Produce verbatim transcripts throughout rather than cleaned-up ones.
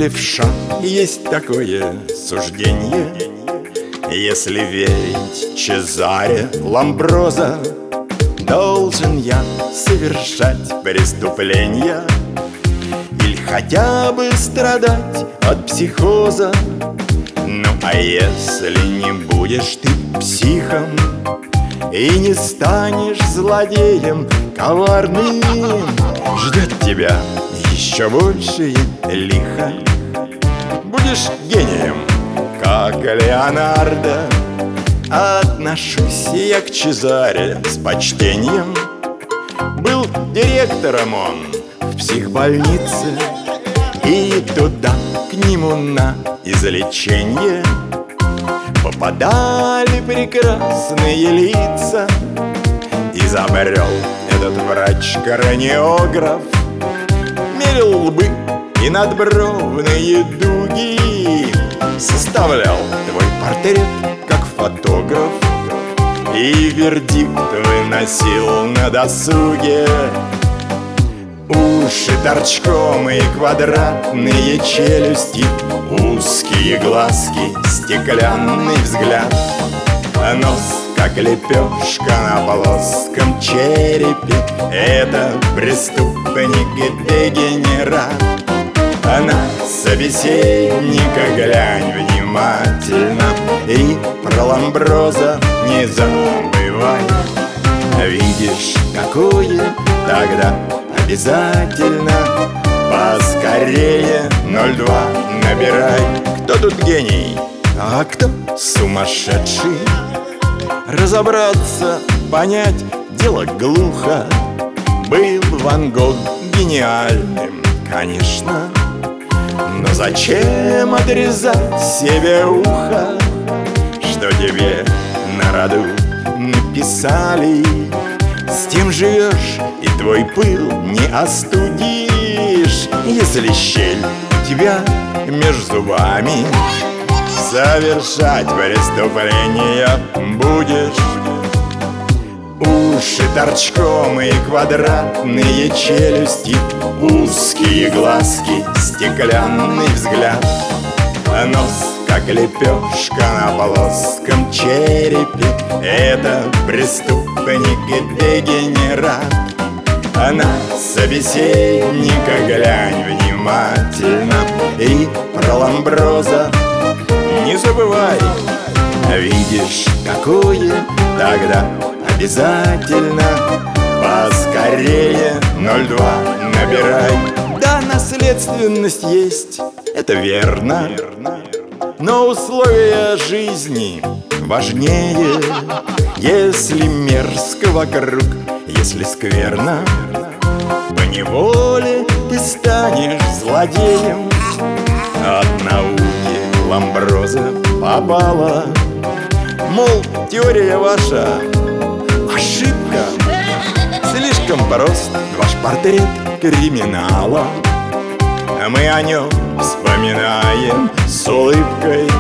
левша. Есть такое суждение: если верить Чезаре Ламброза, должен я совершать преступления или хотя бы страдать от психоза. Ну а если не будешь ты психом и не станешь злодеем коварным, ждет тебя еще большее лихо. Будешь гением, как Леонардо. Отношусь я к Чезаре с почтением. Был директором он в психбольнице, и туда к нему на излечение попадали прекрасные лица. Изобрел этот врач краниограф, мерил лбы и надбровные дуги, составлял твой портрет как фотограф и вердикт выносил на досуге. Уши торчком и квадратные челюсти, узкие глазки, стеклянный взгляд, нос как лепешка на плоском черепе. Это преступник-дегенерат. На собеседника глянь внимательно и про Ламброза не забывай. Видишь такое, тогда обязательно поскорее ноль два набирай. Кто тут гений, а кто сумасшедший? Разобраться, понять дело глухо. Был Ван Гог гениальным, конечно, но зачем отрезать себе ухо? Что тебе на роду написали, с тем живешь и твой пыл не остудишь. Если щель у тебя между зубами, совершать преступления будешь. Уши торчком и квадратные челюсти, узкие глазки, стеклянный взгляд, нос как лепешка на плоском черепе. Это преступник-дегенерат. На собеседника глянь внимательно и про Ламброза не забывай. Видишь такое, тогда обязательно поскорее ноль два набирай. Да, наследственность есть, это верно, но условия жизни важнее. Если мерзко вокруг, если скверно, поневоле ты станешь злодеем. От науки Ламброза попала, мол, теория ваша ошибка. Слишком прост ваш портрет криминала. Мы о нем вспоминаем с улыбкой.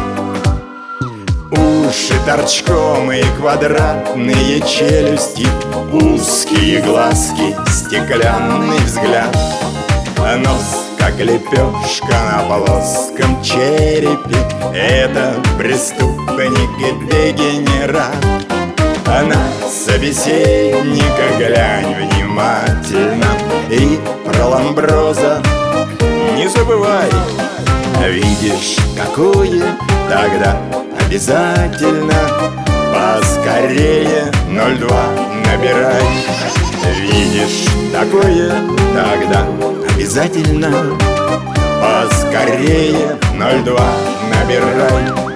Уши торчком и квадратные челюсти, узкие глазки, стеклянный взгляд, нос как лепешка на плоском черепе. Это преступник-дегенерат. На собеседника глянь внимательно и про Ламброза не забывай. Видишь такое, тогда обязательно поскорее ноль два набирай. Видишь такое, тогда обязательно поскорее ноль два набирай.